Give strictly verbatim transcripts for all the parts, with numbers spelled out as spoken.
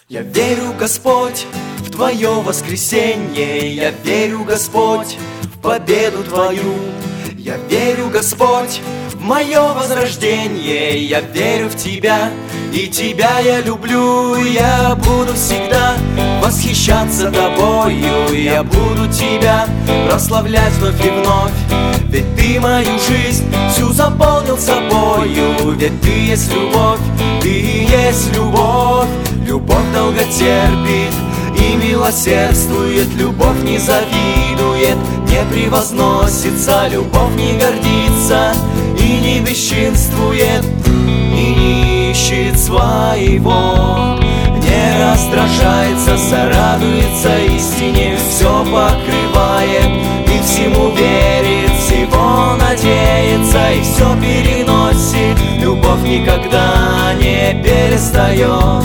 Я верю, Господь, в Твое воскресенье. Я верю, Господь, в победу Твою. Я верю, Господь, в мое возрождение. Я верю в Тебя, и Тебя я люблю. Я буду всегда восхищаться Тобою. Я буду Тебя прославлять вновь и вновь. Ведь Ты мою жизнь всю заполнил собою. Ведь Ты есть любовь, Ты есть любовь. Любовь долго терпит и милосердствует. Любовь не завидует, не превозносится. Любовь не гордится и не бесчинствует, и не ищет своего. Не раздражается, сорадуется истине, все покрывает и всему верит, всего надеется и все переносит. Любовь никогда не перестает.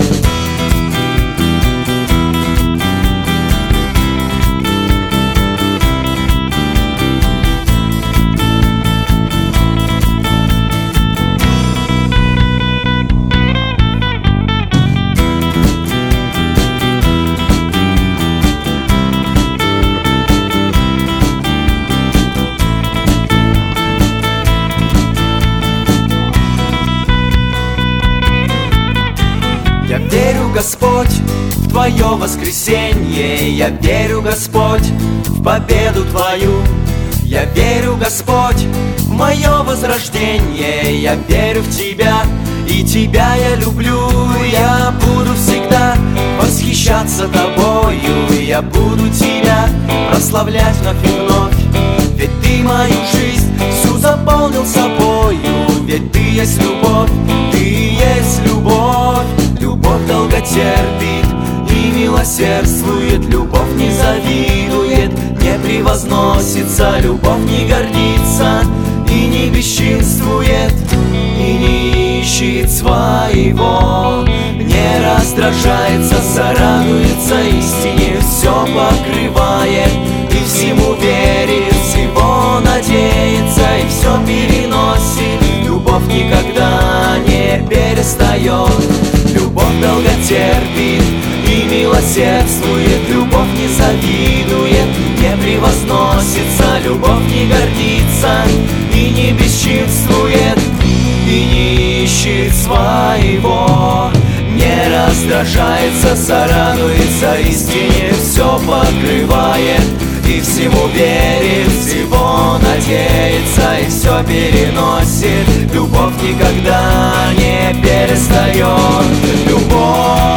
Я верю, Господь, в Твое воскресенье. Я верю, Господь, в победу Твою. Я верю, Господь, в мое возрождение. Я верю в Тебя, и Тебя я люблю. Я буду всегда восхищаться Тобою. Я буду Тебя прославлять вновь и вновь. Ведь Ты мою жизнь всю заполнил собою. Ведь Ты есть любовь, Ты есть любовь. Любовь долго терпит и милосердствует. Любовь не завидует, не превозносится. Любовь не гордится и не бесчинствует, и не ищет своего. Не раздражается, сорадуется истине, все покрывает и всему верит, всего надеется и все переносит. Любовь никогда не перестает. Любовь долго терпит и милосердствует. Любовь не завидует, не превозносится. Любовь не гордится и не бесчинствует, и не ищет своего. Не раздражается, сорадуется истине, все покрывает и всему верит, всего надеется и все переносит. Любовь никогда не перестает. Любовь